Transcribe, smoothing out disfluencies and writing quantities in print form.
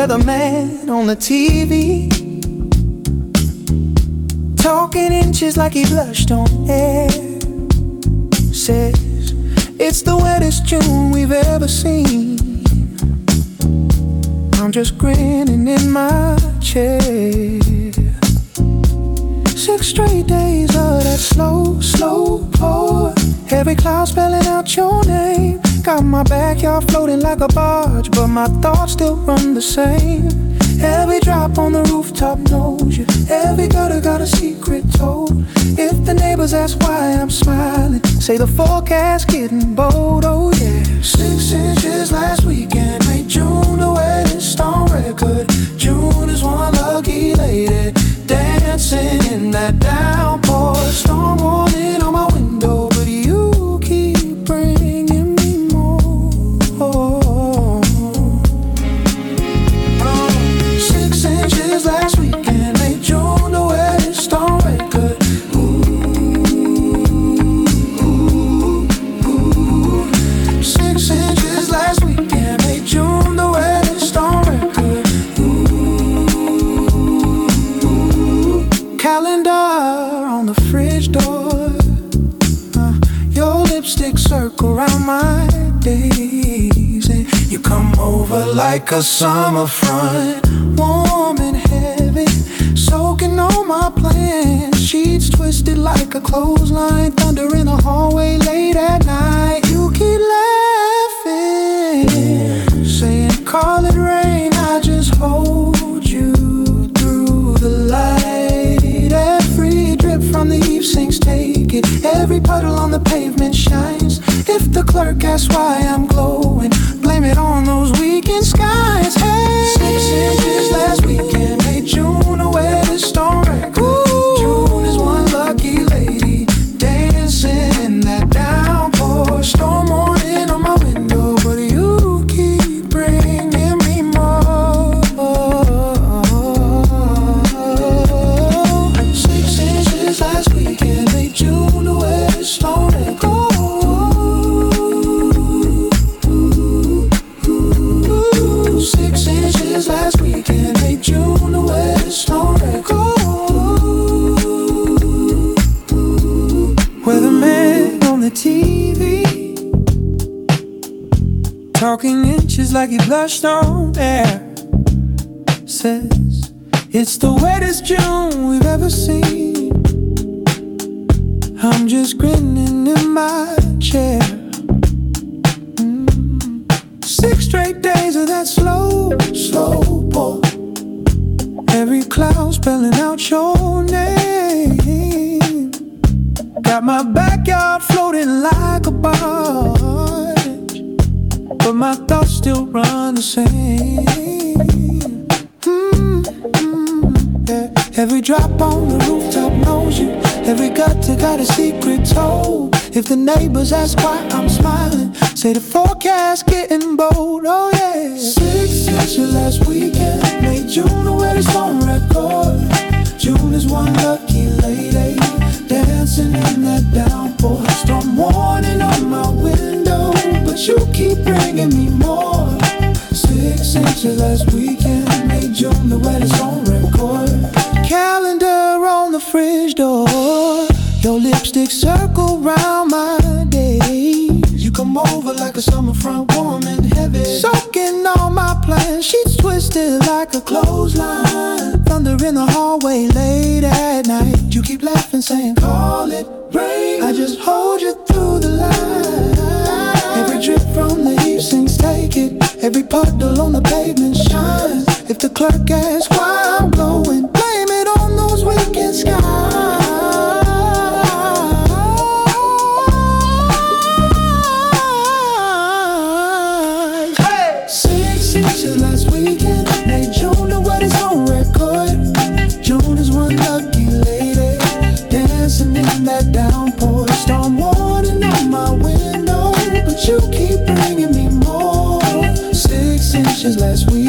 weatherman on the TV, talking inches like he blushed on air. Says it's the wettest June we've ever seen. I'm just grinning in my chair. 6 straight days of that slow, slow pour. Every cloud spelling out your name. Got my backyard floating like a barge, but my thoughts still run the same. Every drop on the rooftop knows you. Every gutter got a secret told. If the neighbors ask why I'm smiling, say the forecast getting bold, oh yeah. 6 inches last weekend made June the wettest on record. June is one lucky lady dancing in that downpour. Storm warning on my window, but you keep bringing me more. 6 inches last weekend made June the wettest on record. Ooh, 6 inches last weekend made June the wettest on record. Calendar on the fridge door. Your lipstick circle around my days, and you come over like a summer front, warm and heavy, soaking all my plans. Sheets twisted like a clothesline, thunder in the hallway late at night. You keep laughing, saying call it rain. I just hold you through the light. Every drip from the eave sinks, take it. Every puddle on the pavement shines. If the clerk asks why I'm glowing, blame it on those weekend skies. Hey, 6 inches last weekend made June a wettest on record. June is one lucky lady dancing in that downpour. Storm warning on my window, but you keep bringing me more. 6 inches last weekend made June the wettest on record. 6 inches last weekend made June the wettest on record. Weatherman on the TV, talking inches like he blushed on air. Says it's the wettest June we've ever seen. I'm just grinning in my chair. 6 straight days of that slow, slow pour. Every cloud spelling out your name. Got my backyard floating like a barge, but my thoughts still run the same. Yeah. Every drop on the rooftop knows you. Every gutter got a secret told. If the neighbors ask why I'm smiling, say the forecast getting bold, oh yeah. 6 inches last weekend made June the wettest on record. June is one lucky lady dancing in that downpour. Storm warning on my window, but you keep bringing me more. 6 inches last weekend made June the wettest on record. Calendar on the fridge door. Your lipstick circle round my days. You come over like a summer front, warm and heavy, soaking all my plans. Sheets twisted like a clothesline, thunder in the hallway late at night. You keep laughing, saying call it rain. I just hold you through the light. Every drip from the eave sinks, take it. Every puddle on the pavement shines. If the clerk asks why I'm glowing, blame it on those weekend skies. 6 inches last weekend made June the wettest on record. June is one lucky lady dancing in that downpour. Storm warning on my window, but you keep bringing me more. 6 inches last week